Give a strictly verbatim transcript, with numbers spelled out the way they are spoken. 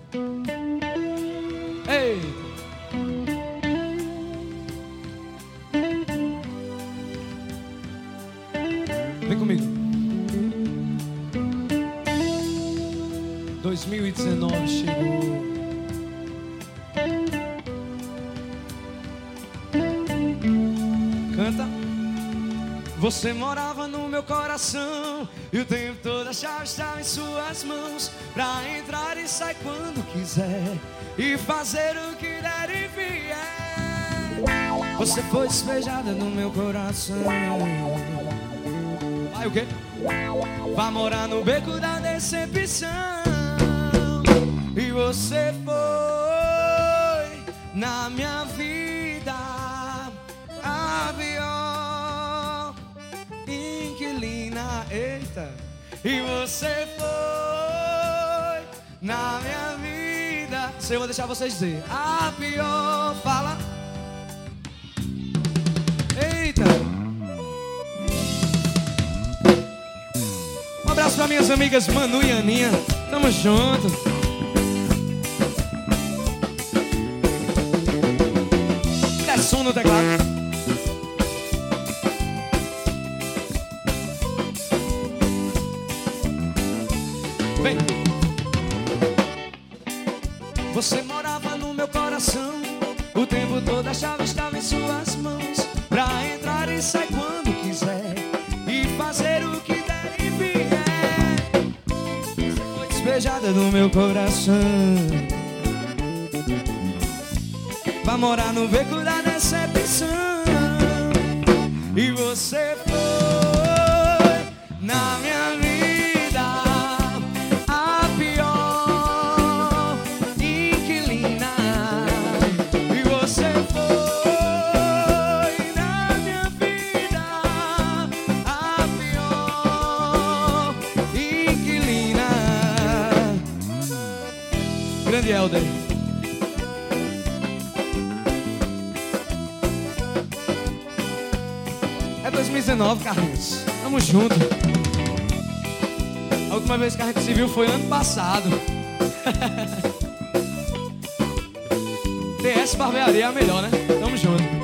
Ei! Vem comigo. dois mil e dezenove chegou. Canta. Você morava no meu coração e o tempo todo a chave estava em suas mãos, pra entrar e sair quando quiser e fazer o que der e vier. Você foi despejada no meu coração. Vai o quê? Vai morar no beco da decepção. E você foi na minha vida a pior inquilina. Eita! E você foi na minha vida. Eu vou deixar vocês dizer a pior. Fala. Eita! Um abraço para minhas amigas Manu e Aninha. Tamo junto. Dá som no teclado. Vem. Você morava no meu coração, o tempo todo a chave estava em suas mãos, pra entrar e sair quando quiser e fazer o que der e vier. Você foi despejada no meu coração. Vai morar no beco da decepção. E você foi na minha vida a pior inquilina. E você foi na minha vida a pior inquilina. Grande Helder. É dois mil e dezenove, Carlinhos. Tamo junto. A última vez que a gente se viu foi ano passado. T S Barbearia é a melhor, né? Tamo junto.